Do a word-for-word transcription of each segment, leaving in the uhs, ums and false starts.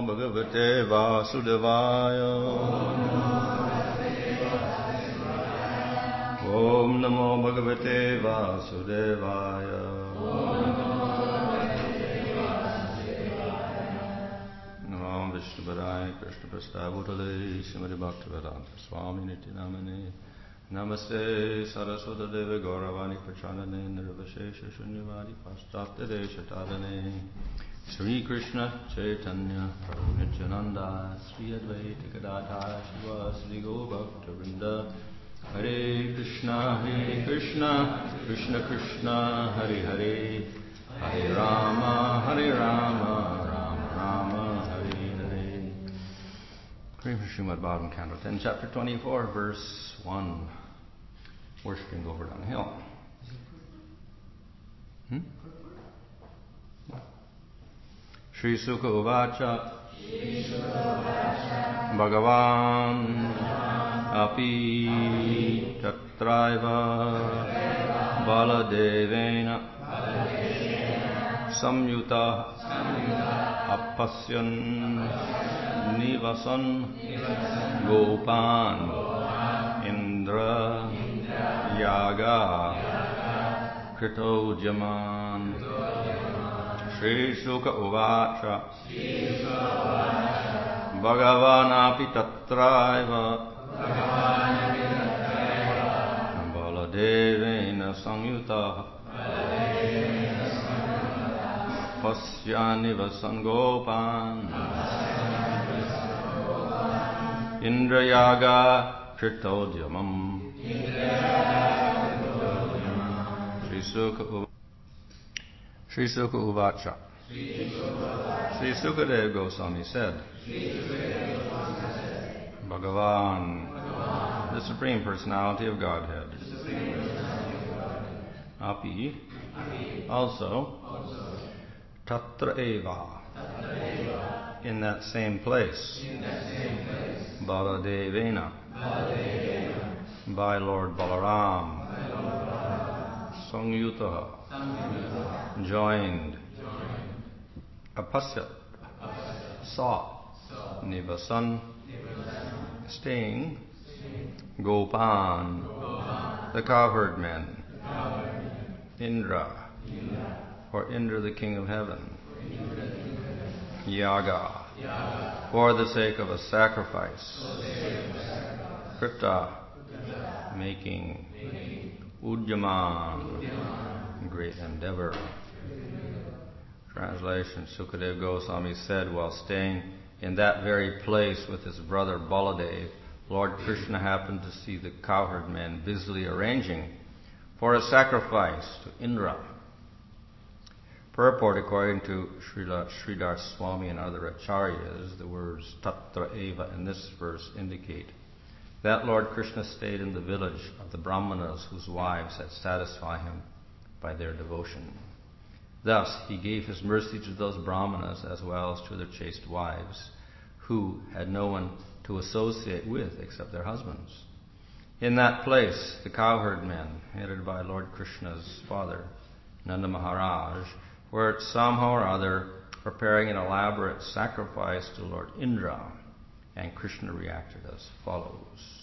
Bhagavate Vasudevaya. Om Namo Bhagavate Vasudevaya. Namo Vishnupadaya Krishna Prasthavutale Srimati Bhaktivedanta Swami Nityanamane Namaste Saraswata Deva Gauravani Prachanane Nirvashesha Shunyavadi Paschatya Deshatadane Sri Krishna Chaitanya Prabhu Nityananda Sri Advaita Gadadhara Shiva Sri Go Bhakta Hare Krishna Hare Krishna Krishna Krishna Hare Hare Hare Rama Hare Rama Rama Rama Hare Hare. Srimad Bhagavatam Canto ten, Chapter twenty-four, Verse one. Worshipping Govardhana Hill. Hmm? Shri Sukha Uvacha Bhagavan Api Tatraiva Baladevena Samyuta Apasyan Nivasan Gopan Indra Yaga Krito Jaman Shri Sukha Uvacha Bhagavanapi Tatraiva Baladevena Samyuta Pasyani Vasangopan Indrayaga Kritodyamam Sri Sukha Sri Sukha Uvacha. Sri Sukadeva Goswami said, Bhagavan, the Supreme Personality of Godhead, Api, also, Tatra Eva, in that same place, Baladevena, by Lord Balaram, Sangyuta, joined, Apasyat, saw, Nivasan, staying, Gopan, the cowherd men, Indra, for Indra the king of heaven, Yaga, for the sake of a sacrifice, Krita, making, Udyaman, great endeavor. Translation. Sukadeva Goswami said, while staying in that very place with his brother Baladev, Lord Krishna happened to see the cowherd men busily arranging for a sacrifice to Indra. Purport: according to Srila Sridhar Swami and other acharyas, the words Tatra Eva in this verse indicate that Lord Krishna stayed in the village of the Brahmanas whose wives had satisfied him by their devotion. Thus, he gave his mercy to those Brahmanas as well as to their chaste wives, who had no one to associate with except their husbands. In that place, the cowherd men, headed by Lord Krishna's father, Nanda Maharaj, were somehow or other preparing an elaborate sacrifice to Lord Indra, and Krishna reacted as follows.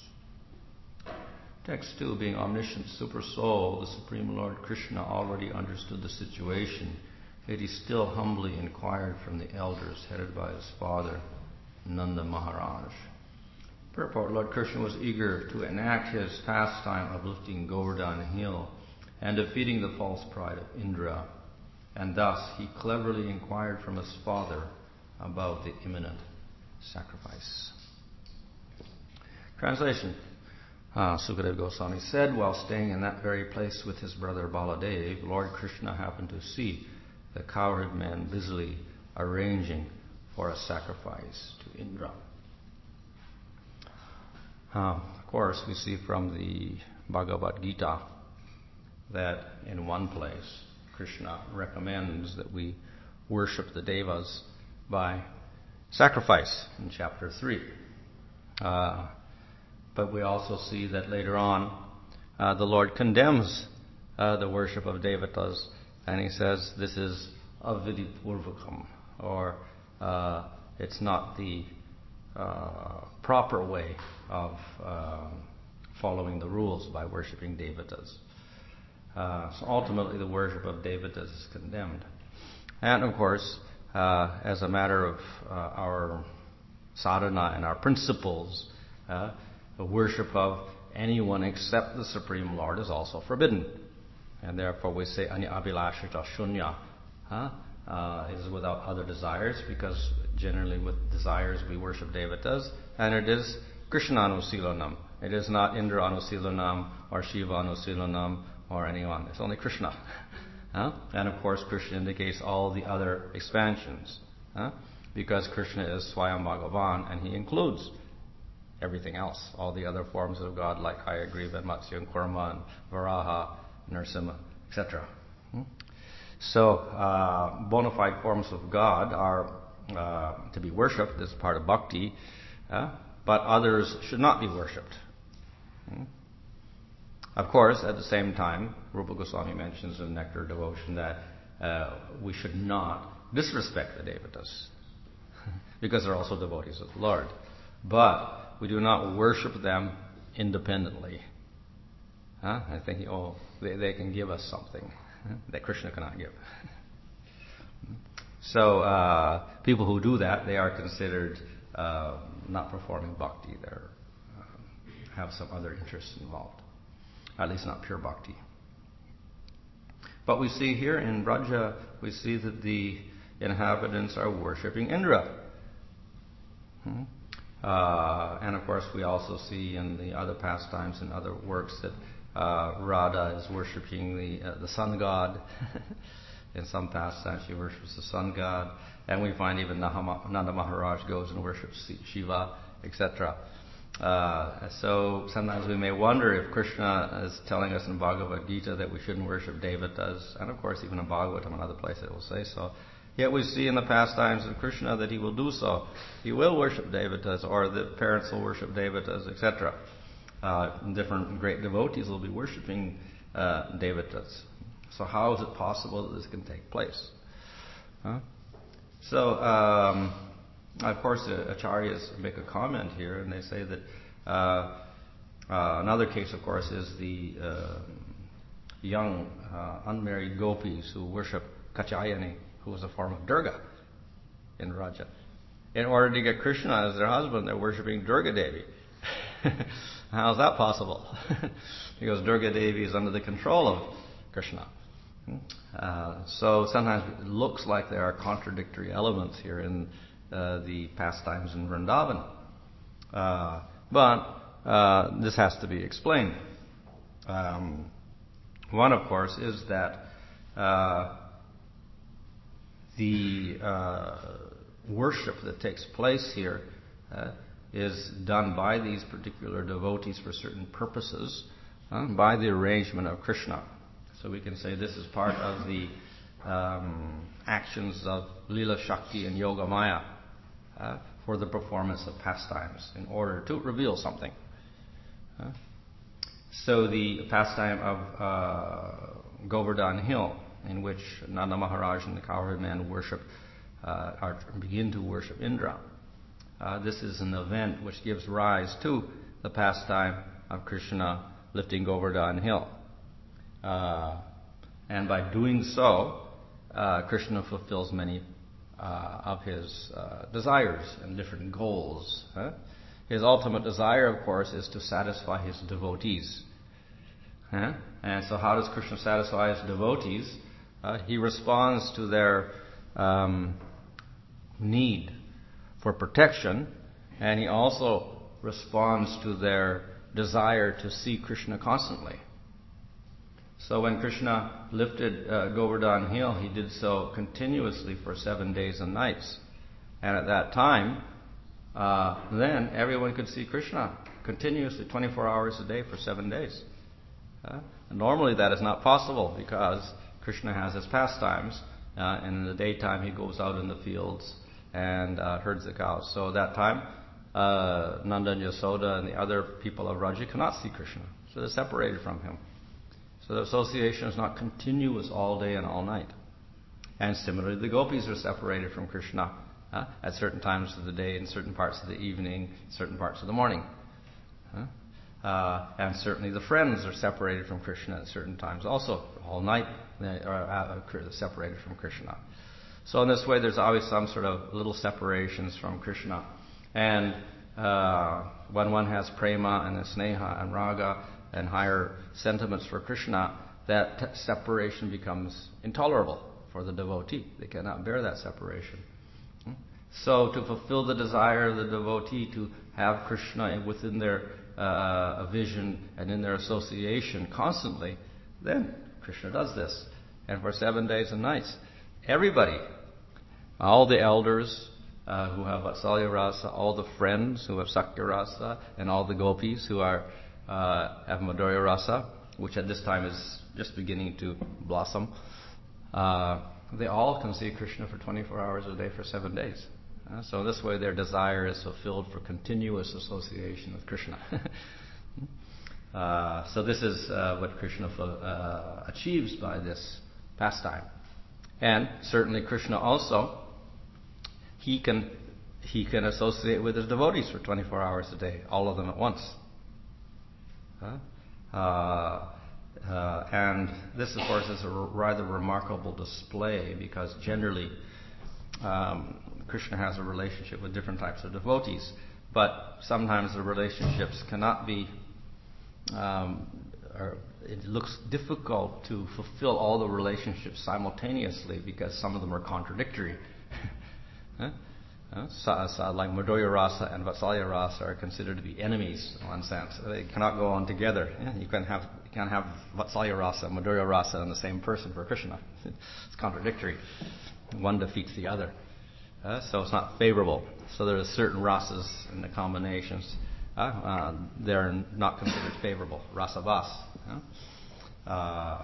Text two, being omniscient super soul, the Supreme Lord Krishna already understood the situation, yet he still humbly inquired from the elders headed by his father, Nanda Maharaj. Purport: Lord Krishna was eager to enact his pastime of lifting Govardhana Hill and defeating the false pride of Indra, and thus he cleverly inquired from his father about the imminent sacrifice. Translation. Uh, Sukadeva Goswami said, while staying in that very place with his brother Baladev, Lord Krishna happened to see the cowherd men busily arranging for a sacrifice to Indra. Uh, of course, we see from the Bhagavad Gita that in one place Krishna recommends that we worship the Devas by sacrifice in chapter three. Uh, But we also see that later on uh, the Lord condemns uh, the worship of Devatas, and he says this is avidipurvakam, or uh, it's not the uh, proper way of uh, following the rules by worshipping devatas. Uh, so ultimately, the worship of devatas is condemned. And of course, uh, as a matter of uh, our sadhana and our principles, uh, the worship of anyone except the Supreme Lord is also forbidden. And therefore we say anya abhilashita shunya, huh? uh, is without other desires, because generally with desires we worship devatas, and it is Krishna anusilanam. It is not Indra anusilanam or Shiva anusilanam or anyone. It's only Krishna. huh? And of course Krishna indicates all the other expansions, huh? because Krishna is Swayam Bhagavan, and he includes everything else, all the other forms of God like Hayagriva, Matsya, and Kurma, and Varaha, Narasimha, et cetera. Hmm? So, uh, bona fide forms of God are uh, to be worshipped. This is part of bhakti, uh, but others should not be worshipped. Hmm? Of course, at the same time, Rupa Goswami mentions in Nectar Devotion that uh, we should not disrespect the devatas, because they're also devotees of the Lord. But we do not worship them independently. Huh? I think, oh, they, they can give us something huh, that Krishna cannot give. So uh, people who do that, they are considered uh, not performing bhakti. They uh, have some other interests involved, at least not pure bhakti. But we see here in Braja, we see that the inhabitants are worshipping Indra. Hmm? Uh, and of course, we also see in the other pastimes and other works that uh, Radha is worshipping the uh, the sun god. In some pastimes, she worships the sun god, and we find even Nanda Maharaj goes and worships Shiva, et cetera. Uh, so sometimes we may wonder if Krishna is telling us in Bhagavad Gita that we shouldn't worship devatas, and of course, even in Bhagavatam, another place, it will say so. Yet we see in the pastimes of Krishna that he will do so. He will worship devatas, or the parents will worship devatas, et cetera. Uh, different great devotees will be worshipping uh, devatas. So how is it possible that this can take place? Huh? So, um, of course, the acharyas make a comment here, and they say that uh, uh, another case, of course, is the uh, young uh, unmarried gopis who worship Katyayani, who is a form of Durga in Raja. In order to get Krishna as their husband, they're worshipping Durga Devi. How is that possible? Because Durga Devi is under the control of Krishna. Uh, so sometimes it looks like there are contradictory elements here in uh, the pastimes in Vrindavan. Uh, but uh, this has to be explained. Um, one, of course, is that uh, the uh, worship that takes place here uh, is done by these particular devotees for certain purposes, uh, by the arrangement of Krishna. So we can say this is part of the um, actions of Lila Shakti and Yoga Maya uh, for the performance of pastimes in order to reveal something. Uh, so the pastime of uh, Govardhan Hill, in which Nanda Maharaj and the cowherd men worship, uh, are, begin to worship Indra. Uh, this is an event which gives rise to the pastime of Krishna lifting Govardhan Hill. Uh, and by doing so, uh, Krishna fulfills many uh, of his uh, desires and different goals. Huh? His ultimate desire, of course, is to satisfy his devotees. Huh? And so how does Krishna satisfy his devotees? Uh, he responds to their um, need for protection, and he also responds to their desire to see Krishna constantly. So when Krishna lifted uh, Govardhan Hill, he did so continuously for seven days and nights. And at that time, uh, then everyone could see Krishna continuously, twenty-four hours a day for seven days. Uh, normally that is not possible because Krishna has his pastimes, uh, and in the daytime he goes out in the fields and uh, herds the cows. So at that time, uh, Nanda and Yasoda and the other people of Raja cannot see Krishna. So they're separated from him. So the association is not continuous all day and all night. And similarly, the gopis are separated from Krishna uh, at certain times of the day, in certain parts of the evening, certain parts of the morning. Uh, uh, and certainly the friends are separated from Krishna at certain times. Also, all night they are uh, separated from Krishna. So in this way, there's always some sort of little separations from Krishna. And uh, when one has prema and sneha and raga and higher sentiments for Krishna, that t- separation becomes intolerable for the devotee. They cannot bear that separation. Hmm? So to fulfill the desire of the devotee to have Krishna within their uh, vision and in their association constantly, then Krishna does this. And for seven days and nights, everybody, all the elders uh, who have Vatsalya Rasa, all the friends who have Sakya Rasa, and all the gopis who are uh, have Madhurya Rasa, which at this time is just beginning to blossom, uh, they all can see Krishna for twenty-four hours a day for seven days. Uh, so this way their desire is fulfilled for continuous association with Krishna. uh, so this is uh, what Krishna uh, achieves by this pastime. And certainly Krishna also, he can he can associate with his devotees for twenty-four hours a day, all of them at once. Huh? Uh, uh, and this, of course, is a r- rather remarkable display because generally um, Krishna has a relationship with different types of devotees, but sometimes the relationships cannot be, um, or it looks difficult to fulfill all the relationships simultaneously because some of them are contradictory. huh? Uh, so, so like Madhurya Rasa and Vatsalya Rasa are considered to be enemies in one sense. They cannot go on together. Yeah, you can't have you can't have Vatsalya Rasa and Madhurya Rasa in the same person for Krishna. It's contradictory. One defeats the other. Uh, so it's not favorable. So there are certain rasas in the combinations. Uh, uh, they're not considered favorable. Rasa vas. Uh, uh,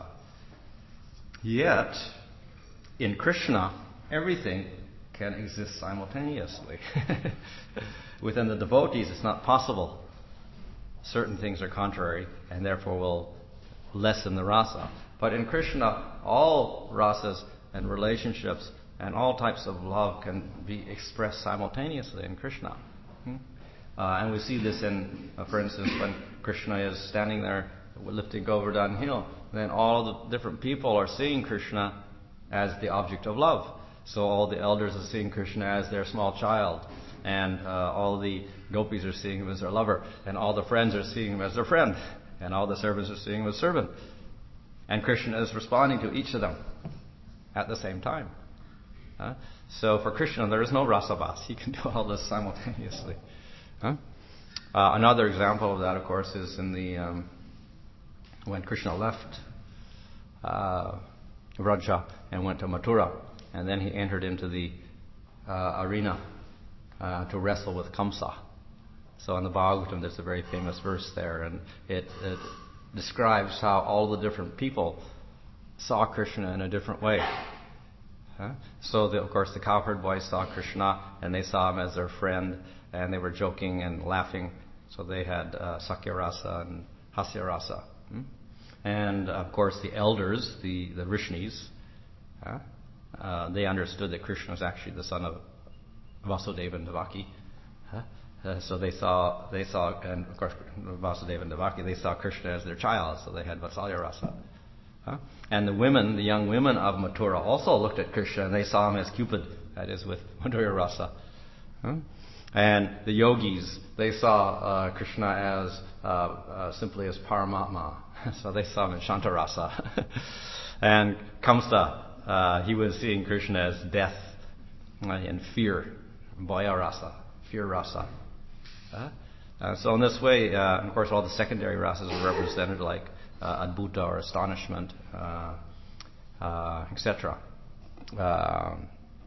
yet, in Krishna, everything can exist simultaneously. Within the devotees, it's not possible. Certain things are contrary, and therefore will lessen the rasa. But in Krishna, all rasas and relationships and all types of love can be expressed simultaneously in Krishna. Hmm? Uh, and we see this in, uh, for instance, when Krishna is standing there lifting Govardhan Hill, then all the different people are seeing Krishna as the object of love. So all the elders are seeing Krishna as their small child, and uh, all the gopis are seeing him as their lover, and all the friends are seeing him as their friend, and all the servants are seeing him as servant. And Krishna is responding to each of them at the same time. Uh, so for Krishna, there is no rasavas. He can do all this simultaneously. Huh? Uh, another example of that, of course, is in the um, when Krishna left uh, Vraja and went to Mathura, and then he entered into the uh, arena uh, to wrestle with Kamsa. So in the Bhagavatam, there's a very famous verse there, and it, it describes how all the different people saw Krishna in a different way. Huh? So, the, of course, the cowherd boys saw Krishna, and they saw him as their friend, and they were joking and laughing. So they had uh, Sakya Rasa and Hasya Rasa. Hmm? And, of course, the elders, the, the Rishnis, huh? uh, they understood that Krishna was actually the son of Vasudeva and Devaki. Huh? Uh, so they saw, they saw, and of course, Vasudeva and Devaki, they saw Krishna as their child, so they had Vatsalya Rasa. Huh? And the women, the young women of Mathura also looked at Krishna and they saw him as Cupid, that is with Madhurya Rasa. Huh? And the yogis, they saw uh, Krishna as uh, uh, simply as Paramatma, so they saw him in Shanta Rasa. And Kamsa, uh, he was seeing Krishna as death uh, and fear, Bhaya Rasa, fear Rasa. Huh? Uh, so in this way, uh, of course, all the secondary rasas are represented like Uh, adbhuta or astonishment, uh, uh, et cetera. Uh,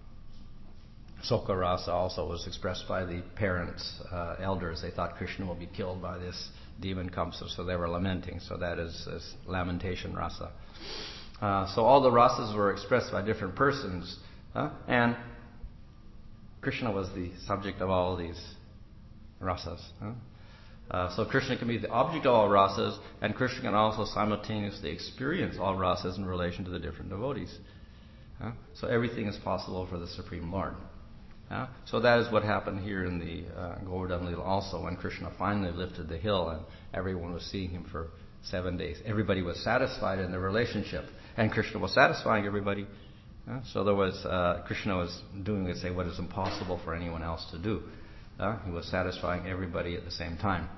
Soka rasa also was expressed by the parents, uh, elders. They thought Krishna will be killed by this demon Kamsa, so they were lamenting. So that is, is lamentation rasa. Uh, so all the rasas were expressed by different persons, uh, and Krishna was the subject of all these rasas. Huh? Uh, so Krishna can be the object of all rasas, and Krishna can also simultaneously experience all rasas in relation to the different devotees. Uh, so everything is possible for the Supreme Lord. Uh, so that is what happened here in the uh, Govardhan Lila also, when Krishna finally lifted the hill and everyone was seeing him for seven days. Everybody was satisfied in their relationship, and Krishna was satisfying everybody. Uh, so there was uh, Krishna was doing, let's say, what is impossible for anyone else to do. Uh, he was satisfying everybody at the same time.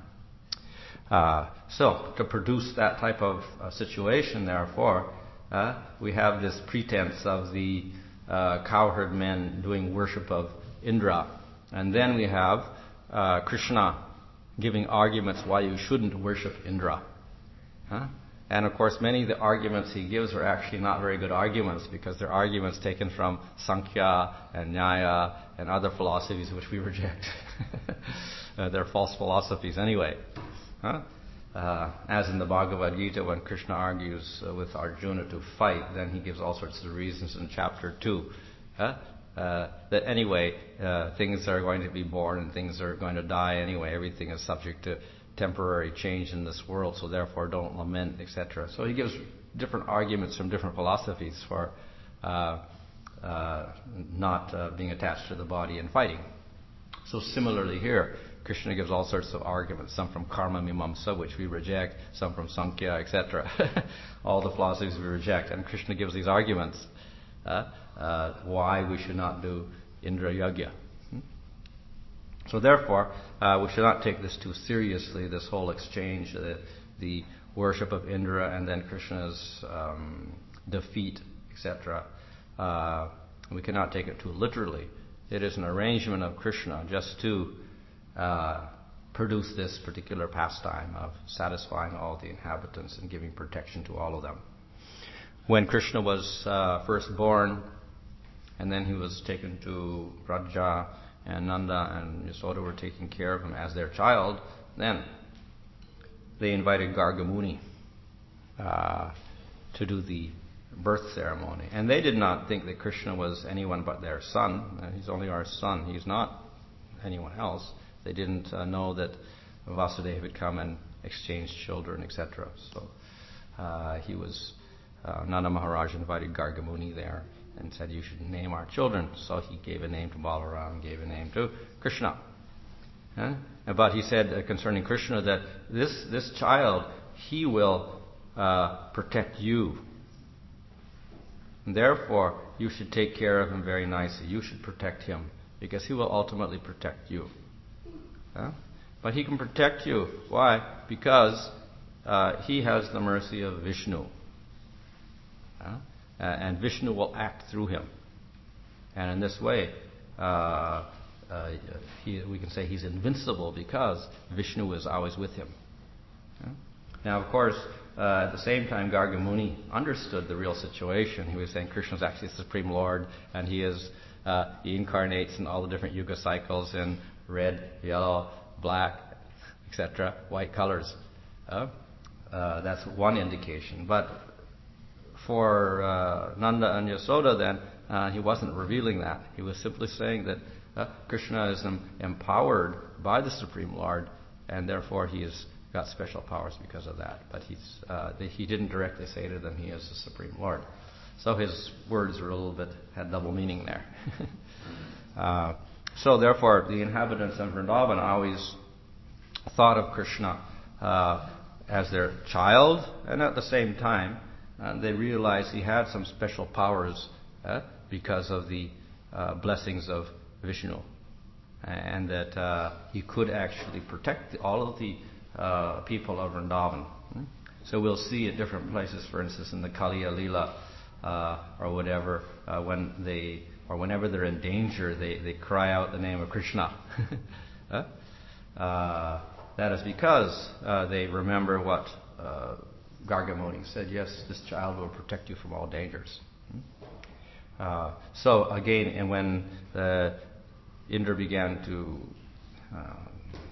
Uh, so to produce that type of uh, situation, therefore, uh, we have this pretense of the uh, cowherd men doing worship of Indra, and then we have uh, Krishna giving arguments why you shouldn't worship Indra. Huh? And of course, many of the arguments he gives are actually not very good arguments, because they're arguments taken from Sankhya and Nyaya and other philosophies which we reject. uh, they're false philosophies anyway. Huh? Uh, as in the Bhagavad Gita, when Krishna argues uh, with Arjuna to fight, then he gives all sorts of reasons in chapter two. Huh? Uh, that anyway, uh, things are going to be born and things are going to die anyway. Everything is subject to temporary change in this world, so therefore don't lament, et cetera. So he gives different arguments from different philosophies for uh, uh, not uh, being attached to the body and fighting. So similarly here, Krishna gives all sorts of arguments, some from Karma Mimamsa, which we reject, some from Sankhya, et cetera. All the philosophies we reject. And Krishna gives these arguments uh, uh, why we should not do Indra Yagya. Hmm? So therefore, uh, we should not take this too seriously, this whole exchange, uh, the worship of Indra and then Krishna's um, defeat, et cetera. Uh, we cannot take it too literally. It is an arrangement of Krishna just to Uh, produce this particular pastime of satisfying all the inhabitants and giving protection to all of them. When Krishna was uh, first born, and then he was taken to Vraja, and Nanda and Yasoda were taking care of him as their child, then they invited Gargamuni uh, to do the birth ceremony. And they did not think that Krishna was anyone but their son. Uh, he's only our son. He's not anyone else. They didn't uh, know that Vasudeva had come and exchanged children, et cetera. So uh, he was, uh, Nanda Maharaj invited Gargamuni there and said, you should name our children. So he gave a name to Balaram, gave a name to Krishna. Huh? But he said uh, concerning Krishna that this, this child, he will uh, protect you. And therefore, you should take care of him very nicely. You should protect him, because he will ultimately protect you. Huh? But he can protect you. Why? Because uh, he has the mercy of Vishnu. Huh? Uh, and Vishnu will act through him. And in this way, uh, uh, he, we can say he's invincible because Vishnu is always with him. Huh? Now, of course, uh, at the same time, Gargamuni understood the real situation. He was saying Krishna is actually the Supreme Lord, and he is uh, he incarnates in all the different yuga cycles in red, yellow, black, et cetera, white colors. Uh, uh, that's one indication. But for uh, Nanda and Yasoda, then, uh, he wasn't revealing that. He was simply saying that uh, Krishna is em- empowered by the Supreme Lord, and therefore he has got special powers because of that. But he's, uh, he didn't directly say to them he is the Supreme Lord. So his words were a little bit, had double meaning there. uh, So therefore, the inhabitants of Vrindavan always thought of Krishna uh, as their child, and at the same time, uh, they realized he had some special powers uh, because of the uh, blessings of Vishnu, and that uh, he could actually protect all of the uh, people of Vrindavan. Hmm? So we'll see at different places, for instance, in the Kaliya Lila uh, or whatever, uh, when they or whenever they're in danger, they, they cry out the name of Krishna. huh? uh, that is because uh, they remember what uh, Gargamuni said, yes, this child will protect you from all dangers. Hmm? Uh, so again, and when uh, Indra began to uh,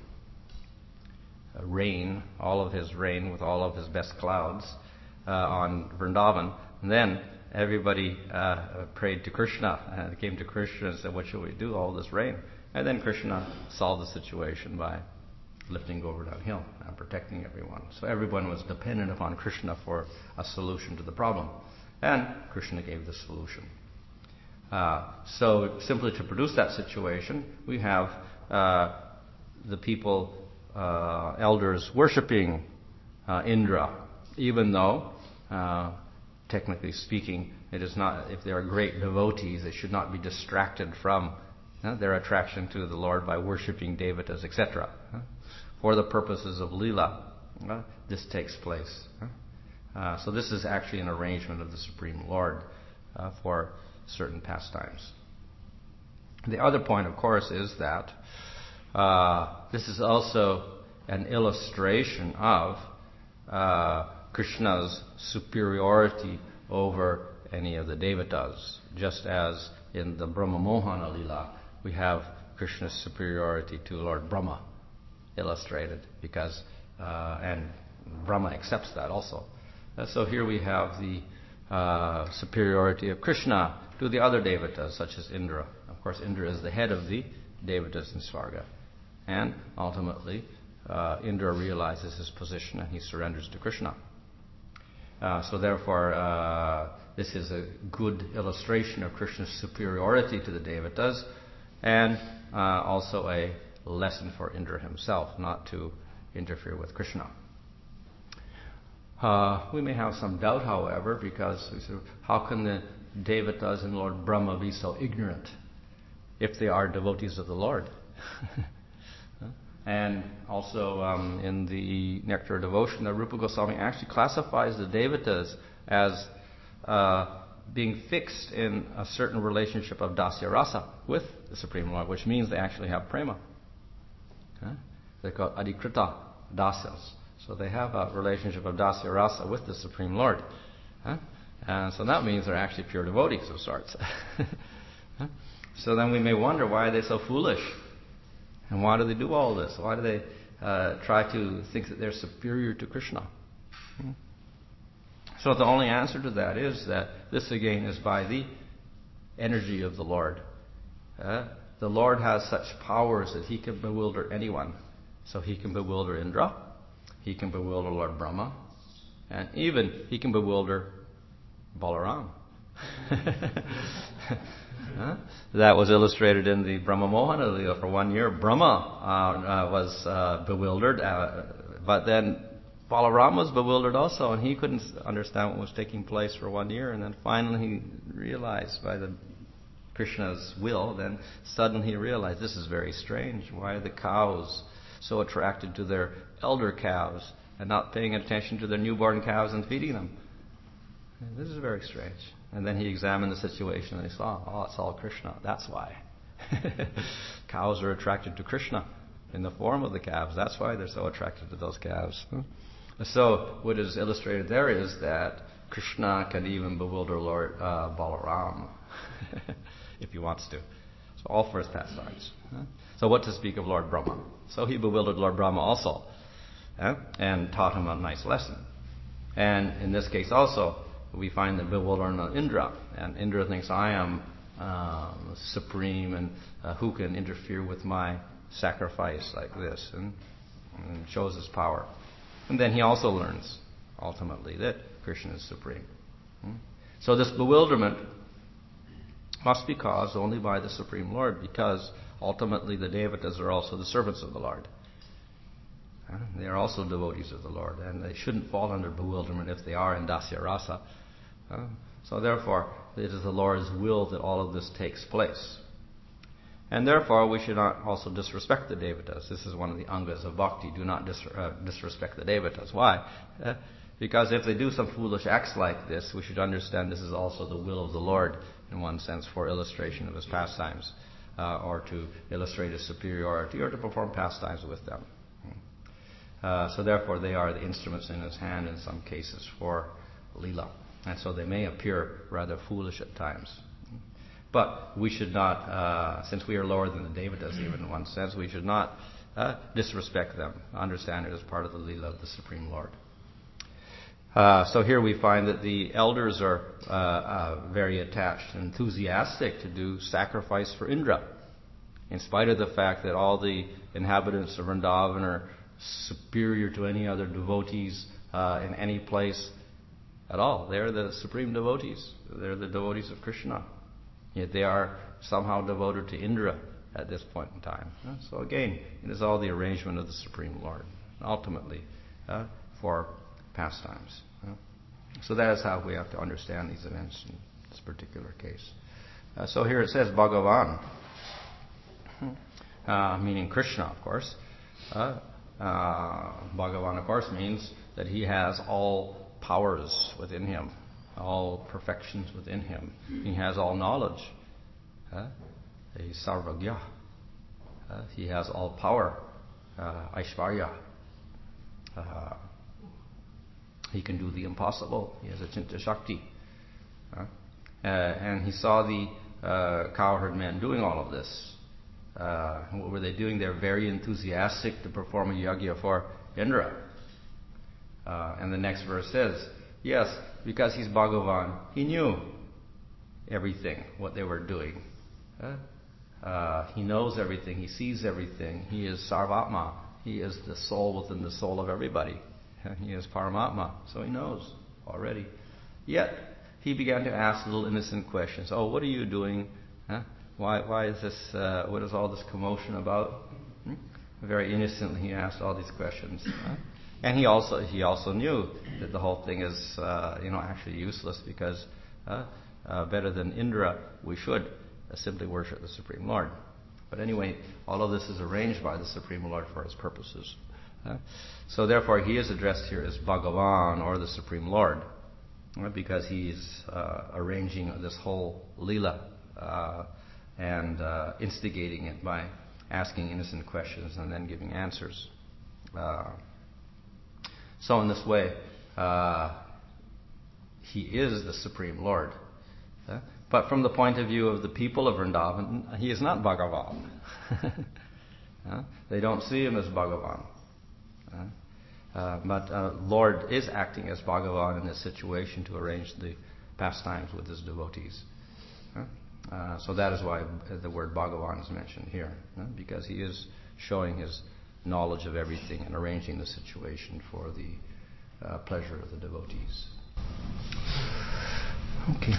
rain, all of his rain with all of his best clouds uh, on Vrindavan, and then everybody uh, prayed to Krishna and came to Krishna and said, what shall we do, all this rain? And then Krishna solved the situation by lifting Govardhan Hill and protecting everyone. So everyone was dependent upon Krishna for a solution to the problem. And Krishna gave the solution. Uh, so simply to produce that situation, we have uh, the people, uh, elders, worshipping uh, Indra, even though, uh, technically speaking, it is not. If they are great devotees, they should not be distracted from uh, their attraction to the Lord by worshipping devatas, et cetera. Uh, for the purposes of Leela, uh, this takes place. Uh, uh, so this is actually an arrangement of the Supreme Lord uh, for certain pastimes. The other point, of course, is that uh, this is also an illustration of uh, Krishna's superiority over any of the devatas. Just as in the Brahma Mohana Lila, we have Krishna's superiority to Lord Brahma illustrated, because uh, and Brahma accepts that also. Uh, so here we have the uh, superiority of Krishna to the other devatas, such as Indra. Of course, Indra is the head of the devatas in Svarga. And ultimately, uh, Indra realizes his position and he surrenders to Krishna. Uh, so therefore, uh, this is a good illustration of Krishna's superiority to the devatas, and uh, also a lesson for Indra himself, not to interfere with Krishna. Uh, we may have some doubt, however, because we say, how can the devatas and Lord Brahma be so ignorant if they are devotees of the Lord? And also um, in the Nectar of Devotion, the Rupa Goswami actually classifies the devatas as uh, being fixed in a certain relationship of dasya rasa with the Supreme Lord, which means they actually have prema. Huh? They're called adikrita dasyas. So they have a relationship of dasya rasa with the Supreme Lord. Huh? And so that means they're actually pure devotees of sorts. Huh? So then we may wonder, why are they so foolish? And why do they do all this? Why do they uh, try to think that they're superior to Krishna? Hmm? So the only answer to that is that this again is by the energy of the Lord. Uh, the Lord has such powers that He can bewilder anyone. So He can bewilder Indra, He can bewilder Lord Brahma, and even He can bewilder Balaram. Huh? That was illustrated in the Brahma Mohana Lila. For one year, Brahma uh, uh, was uh, bewildered, uh, but then Balaram was bewildered also, and he couldn't understand what was taking place for one year. And then finally he realized, by the Krishna's will, then suddenly he realized, this is very strange. Why are the cows so attracted to their elder calves and not paying attention to their newborn calves and feeding them? This is very strange. And then he examined the situation and he saw, oh, it's all Krishna. That's why. Cows are attracted to Krishna in the form of the calves. That's why they're so attracted to those calves. So what is illustrated there is that Krishna can even bewilder Lord uh, Balaram if he wants to. So all for his pastimes. So what to speak of Lord Brahma? So he bewildered Lord Brahma also, eh? and taught him a nice lesson. And in this case also, we find the bewilderment of Indra. And Indra thinks, I am uh, supreme, and uh, who can interfere with my sacrifice like this? And, and shows his power. And then he also learns, ultimately, that Krishna is supreme. Hmm? So this bewilderment must be caused only by the Supreme Lord, because ultimately the devatas are also the servants of the Lord. They are also devotees of the Lord, and they shouldn't fall under bewilderment if they are in dasya rasa. So therefore, it is the Lord's will that all of this takes place. And therefore, we should not also disrespect the devatas. This is one of the angas of bhakti. Do not dis- uh, disrespect the devatas. Why? Uh, because if they do some foolish acts like this, we should understand this is also the will of the Lord, in one sense, for illustration of His pastimes, uh, or to illustrate His superiority, or to perform pastimes with them. Uh, so therefore, they are the instruments in His hand in some cases for Leela. And so they may appear rather foolish at times. But we should not, uh, since we are lower than the devatas, even in one sense, we should not uh, disrespect them. Understand it as part of the Leela of the Supreme Lord. Uh, so here we find that the elders are uh, uh, very attached and enthusiastic to do sacrifice for Indra, in spite of the fact that all the inhabitants of Vrindavan are superior to any other devotees uh, in any place at all. They're the supreme devotees. They're the devotees of Krishna. Yet they are somehow devoted to Indra at this point in time. Uh, so again, it is all the arrangement of the Supreme Lord, ultimately, uh, for pastimes. Uh. So that is how we have to understand these events in this particular case. Uh, so here it says Bhagavan, uh, meaning Krishna, of course. Uh, uh, Bhagavan, of course, means that he has all powers within him, all perfections within him. He has all knowledge. Uh, he's Sarvagya. Uh, he has all power, uh, Aishvarya. Uh, he can do the impossible. He has Achinta Shakti. Uh, uh, and he saw the uh, cowherd men doing all of this. Uh, what were they doing? They're very enthusiastic to perform a yajna for Indra. Uh, and the next verse says, yes, because he's Bhagavan, he knew everything, what they were doing. Uh, uh, he knows everything, he sees everything. He is Sarvatma. He is the soul within the soul of everybody. He is Paramatma, so he knows already. Yet, he began to ask little innocent questions. Oh, what are you doing? Huh? Why, why is this, uh, what is all this commotion about? Hmm? Very innocently he asked all these questions. Huh? And he also he also knew that the whole thing is, uh, you know, actually useless because uh, uh, better than Indra, we should uh, simply worship the Supreme Lord. But anyway, all of this is arranged by the Supreme Lord for his purposes. Uh, so therefore, he is addressed here as Bhagavan, or the Supreme Lord, uh, because he's uh, arranging this whole Leela uh, and uh, instigating it by asking innocent questions and then giving answers. Uh, so in this way, uh, he is the Supreme Lord. Uh, but from the point of view of the people of Vrindavan, he is not Bhagavan. uh, they don't see him as Bhagavan. Uh, uh, but uh, Lord is acting as Bhagavan in this situation to arrange the pastimes with his devotees. Uh, uh, so that is why the word Bhagavan is mentioned here, uh, because he is showing his knowledge of everything and arranging the situation for the uh, pleasure of the devotees. Okay.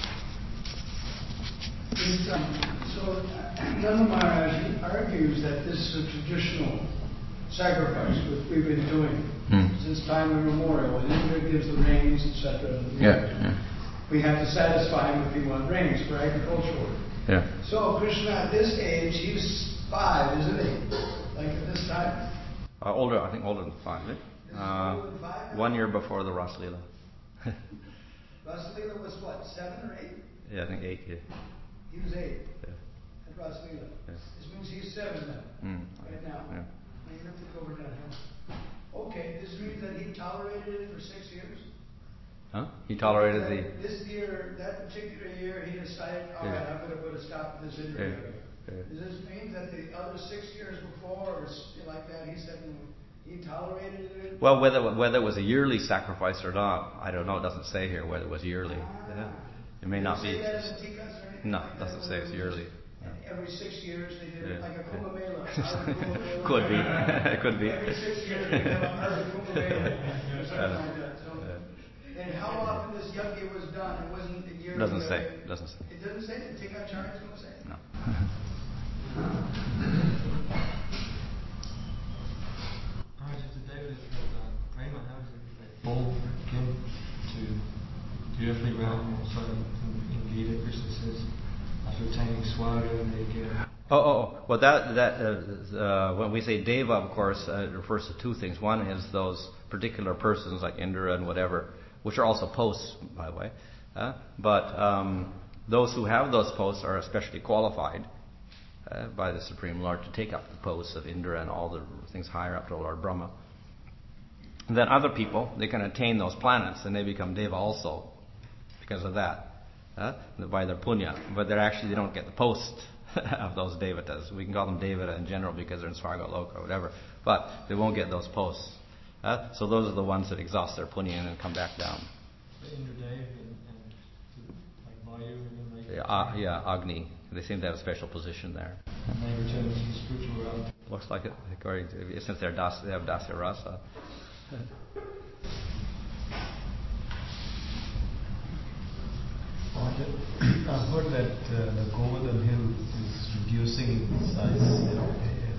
So, Nanda Maharaj argues that this is a traditional sacrifice which we've been doing hmm. since time immemorial. And Indra gives the rains, et cetera. Yeah, yeah. We have to satisfy him if he wants rains for agricultural work. Yeah. So Krishna, at this age, he's five, isn't he? Like at this time. Uh, older, I think older than five. Right? Uh, older than five? One year before the Ras Leela. Ras Leela was what, seven or eight? Yeah, I think eight. Yeah. He was eight. Yeah. At Ras Leela. Yeah. This means he's seven now. Mm. Right now. Yeah. You have to go over down. Okay, this means that he tolerated it for six years? Huh? He tolerated that the... This year, that particular year, he decided, all right, yeah. I'm going to put a stop to this interview. Yeah. Yeah. Does this mean that the other six years before, or like that, he said he tolerated it? Well, whether whether it was a yearly sacrifice or not, I don't know. It doesn't say here whether it was yearly. Ah. Yeah. It may Did not it be. Say that in the Tikas or anything no, like it doesn't that, say it's yearly. And every six years they did Yeah. like a Kumbh Mela. Mela. Could be. It could be. Every six years they have a Kumbh Mela or something like that. So, yeah. And how often this yajna was done? It wasn't a year. Doesn't say. Doesn't say. It doesn't say. The Tikacharya is going to say. No. Paul came to the earthly realm, also in Gita, Krishna says, after attaining Swarga, they get. Oh, oh, oh, well, that that uh, uh, when we say Deva, of course, uh, it refers to two things. One is those particular persons like Indra and whatever, which are also posts, by the way. Uh, but um, those who have those posts are especially qualified uh, by the Supreme Lord to take up the posts of Indra and all the things higher up to Lord Brahma. And then other people, they can attain those planets and they become Deva also because of that, uh, by their punya. But they're actually, they don't get the post of those Devatas. We can call them Devata in general because they're in Svarga Loka or whatever. But they won't get those posts. Uh, so those are the ones that exhaust their punya and then come back down. Indra Dev and, and like Vayu and then they... Yeah, uh, yeah, Agni. They seem to have a special position there. And they return to the spiritual realm. Looks like it, according to, since they're das, they have Dasya Rasa. I've heard that uh, the Govardhan Hill is reducing in size. You know,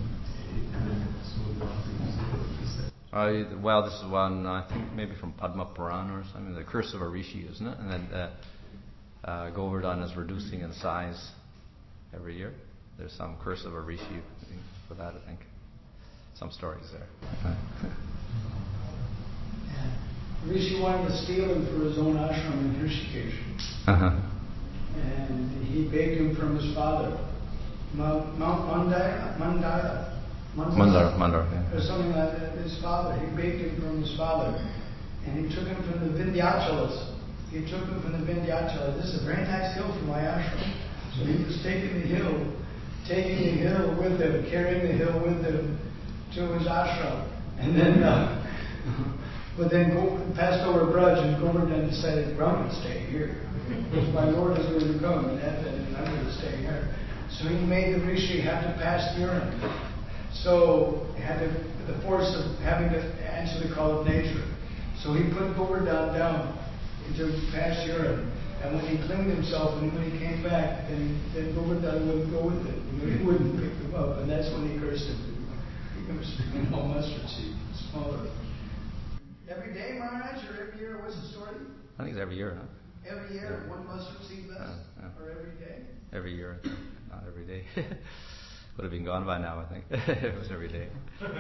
Uh, well, this is one, I think maybe from Padma Purana or something, the Curse of a Rishi, isn't it? And then uh, uh, Govardhan is reducing in size every year. There's some Curse of a Rishi for that, I think. Some stories there. Rishi wanted to steal him for his own ashram in Rishikesh. Uh-huh. And he begged him from his father, Mount Mandara, Mandara. Mandara, Mandara, yeah. Or something like that, his father. He begged him from his father. And he took him from the Vindhyachalas. He took him from the Vindhyachalas. This is a very nice hill for my ashram. So he was taking the hill, taking the hill with him, carrying the hill with him to his ashram. And then, uh, but then go, passed over Braj and Govardhan decided, well, I'm going to stay here. Because my Lord is going to come and Advent, and I'm going to stay here. So he made the Rishi have to pass urine. So he had to, the force of having to answer the call of nature. So he put Govardhan down into past urine. And when he cleaned himself, and when he came back, then, then Govardhan wouldn't go with it. You know, he wouldn't pick them up. And that's when he cursed him. He was, you know, mustard seed, smaller. Every day, Maharaj, or every year? What's the story? I think it's every year, huh? Every year, yeah. One mustard seed less? Uh, yeah. Or every day? Every year, not every day. Would have been gone by now, I think. It was every day.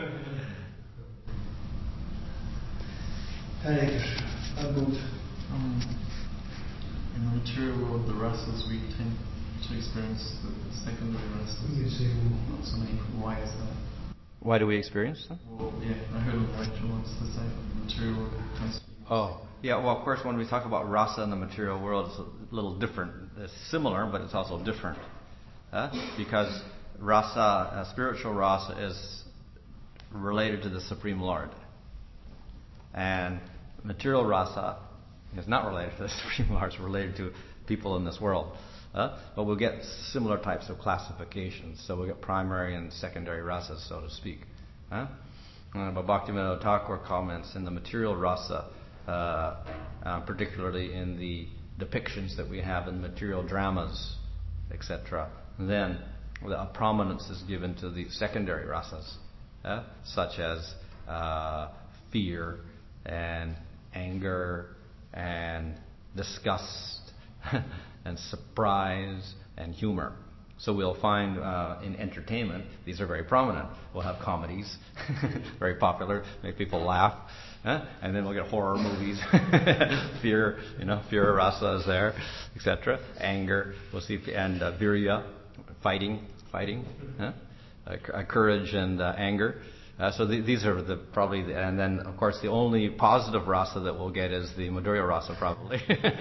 Hare Krishna. Abud. Um, in the material world, the rasas, we tend to experience the secondary rasas. Not so many. Why is that? Why do we experience them? Well, yeah, I heard of lecture once to say material world tends to be. Oh, yeah, well, of course, when we talk about rasa in the material world, it's a little different. It's similar, but it's also different. Huh? Because rasa, uh, spiritual rasa, is related to the Supreme Lord. And material rasa is not related to the Supreme Lord, it's related to people in this world. Uh, but we'll get similar types of classifications. So we'll get primary and secondary rasas, so to speak. Huh? Uh, but Bhaktivinoda Thakur comments in the material rasa, uh, uh, particularly in the depictions that we have in material dramas, et cetera. Then a prominence is given to the secondary rasas, uh, such as uh, fear and anger and disgust and surprise and humor. So we'll find uh, in entertainment, these are very prominent. We'll have comedies, very popular, make people laugh. Huh? And then we'll get horror movies, fear, you know, fear rasa is there, et cetera. Anger, we'll see, and uh, virya, fighting, fighting, huh? uh, courage and uh, anger. Uh, so the, these are the probably, the, and then of course the only positive rasa that we'll get is the Madhurya rasa, probably.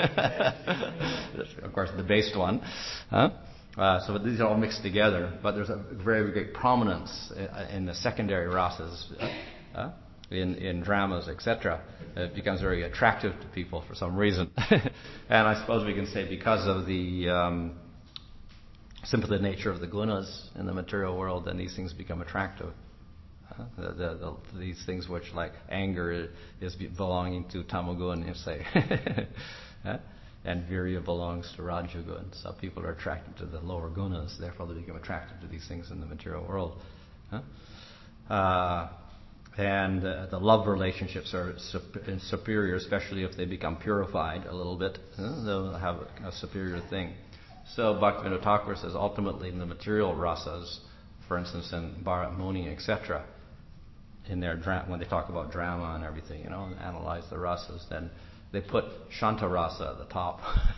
Of course, the based one. Huh? Uh, so these are all mixed together, but there's a very great prominence in the secondary rasas, uh, in, in dramas, et cetera. It becomes very attractive to people for some reason. And I suppose we can say because of the um, simply the nature of the gunas in the material world, then these things become attractive. Uh, the, the, the, these things which, like anger, is belonging to tamagun, you say. uh, and virya belongs to rajagun. So people are attracted to the lower gunas, therefore they become attracted to these things in the material world. Huh? Uh, and uh, the love relationships are sup- superior, especially if they become purified a little bit. Uh, they'll have a, a superior thing. So Bhaktivinoda Thakur says ultimately in the material rasas, for instance in Bharat Muni, et cetera, in their dra- when they talk about drama and everything, you know, and analyze the rasas, then they put Shanta rasa at the top.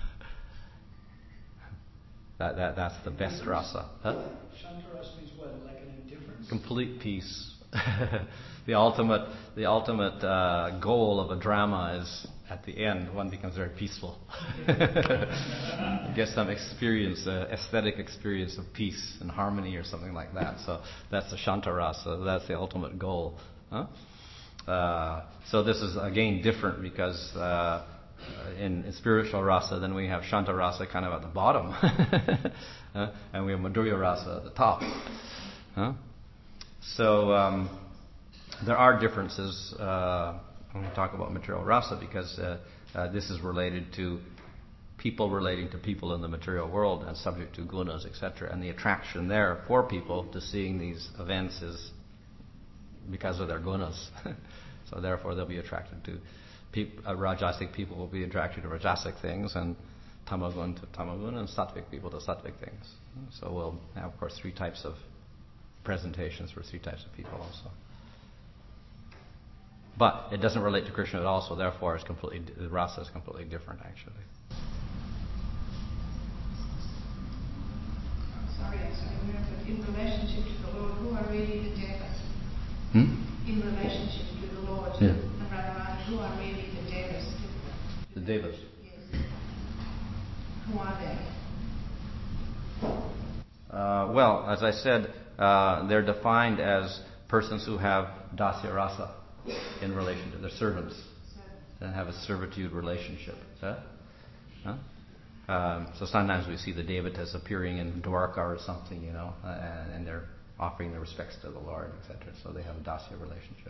that, that that's the best rasa. Huh? Shanta rasa means what? Like an indifference? Complete peace. the ultimate, the ultimate uh, goal of a drama is at the end one becomes very peaceful. Get some experience, uh, aesthetic experience of peace and harmony or something like that. So that's the Shanta rasa. That's the ultimate goal. Huh? Uh, so this is again different because uh, in, in spiritual rasa, then we have Shanta rasa kind of at the bottom, uh, and we have Madhurya rasa at the top. Huh? So um, there are differences uh, when we talk about material rasa because uh, uh, this is related to people relating to people in the material world and subject to gunas, et cetera. And the attraction there for people to seeing these events is because of their gunas. So therefore they'll be attracted to peop- uh, Rajasic people will be attracted to Rajasic things, and Tamagun to Tamagun, and Sattvic people to Sattvic things. So we'll have, of course, three types of presentations for three types of people also. But it doesn't relate to Krishna at all, so therefore it's completely, the rasa is completely different actually. Sorry, I'm sorry, but in relationship to the Lord, who are really the devas? Hmm? In relationship to the Lord Yeah. and Radharani, who are really the devas? The devas. Yes. Who are they? Uh, well, as I said, uh, they're defined as persons who have dasya rasa in relation to their servants and have a servitude relationship. Huh? Huh? Um, so sometimes we see the devatas appearing in Dwarka or something, you know, uh, and, and they're offering their respects to the Lord, et cetera. So they have a dasya relationship.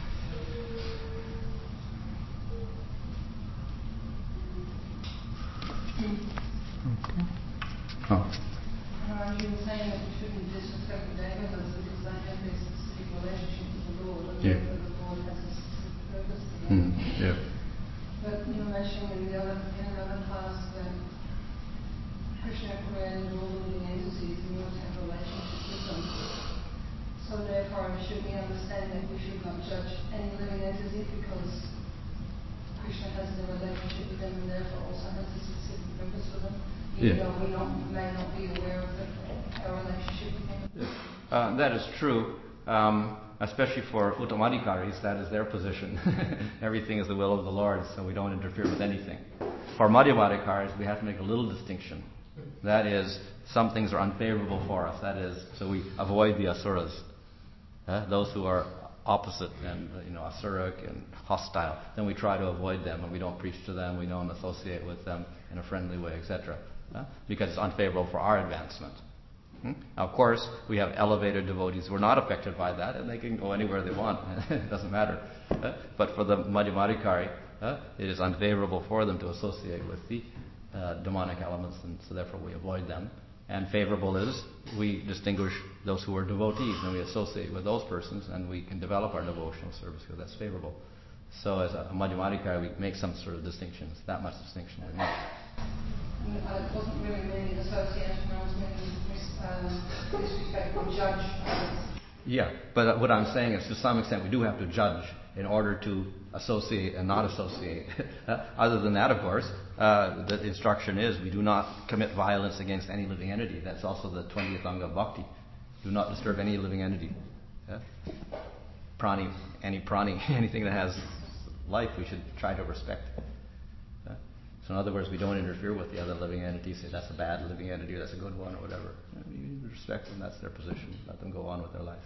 Okay. Oh. Are you saying that we shouldn't disrespect the devas because they have this specific relationship with the Lord, and Yeah. therefore the Lord has a specific purpose for them? Mm, yeah. But you were mentioning in the other in another class that Krishna created all the living entities and we ought to have a relationship with them. So therefore should we understand that we should not judge any living entity because Krishna has a relationship with them and therefore also has a specific purpose for them, even Yeah. though we not, may not be aware of the, our relationship with him. Yeah. Uh, that is true. Um, especially for Uttamadhikaris, that is their position. Everything is the will of the Lord, so we don't interfere with anything. For Madhyamadhikaris, we have to make a little distinction. That is, some things are unfavorable for us. That is, so we avoid the asuras, uh, those who are opposite and you know asuric and hostile. Then we try to avoid them, and we don't preach to them. We don't associate with them in a friendly way, et cetera. Uh, because it's unfavorable for our advancement. Hmm? Now, of course, we have elevated devotees who are not affected by that, and they can go anywhere they want. It doesn't matter. Uh, but for the Madhyamadhikari, uh, it is unfavorable for them to associate with the uh, demonic elements, and so therefore we avoid them. And favorable is we distinguish those who are devotees, and we associate with those persons, and we can develop our devotional service because that's favorable. So as a Madhyamadhikari, we make some sort of distinctions. That much distinction we make. I wasn't really meaning association, I was meaning um, disrespect or judge others. Yeah, but what I'm saying is to some extent we do have to judge in order to associate and not associate. Other than that, of course, uh, the instruction is we do not commit violence against any living entity. That's also the twentieth Anga of Bhakti. Do not disturb any living entity. Yeah? Prani, any prani, anything that has life we should try to respect. Yeah? So in other words, we don't interfere with the other living entities, say that's a bad living entity, or that's a good one, or whatever. You need to respect them, that's their position. Let them go on with their life.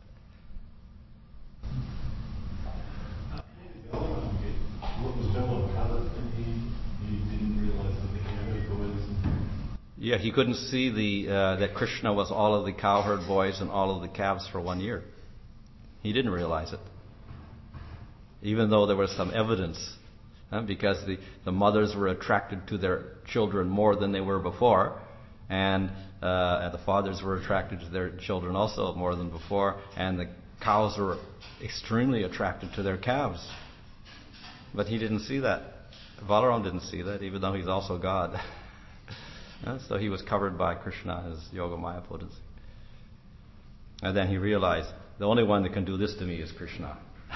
What was Bella Khaled, and he, he didn't realize that the cowherd boys. Yeah, he couldn't see the uh, that Krishna was all of the cowherd boys and all of the calves for one year. He didn't realize it, even though there was some evidence, huh, because the, the mothers were attracted to their children more than they were before, and, uh, and the fathers were attracted to their children also more than before, and the cows were extremely attracted to their calves. But he didn't see that. Balaram didn't see that, even though he's also God. uh, so he was covered by Krishna, his Yogamaya potency. And then he realized, the only one that can do this to me is Krishna.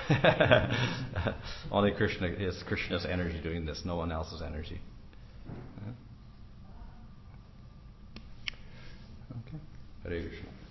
Only Krishna is Krishna's energy doing this, no one else's energy. Uh, okay. Hare Krishna.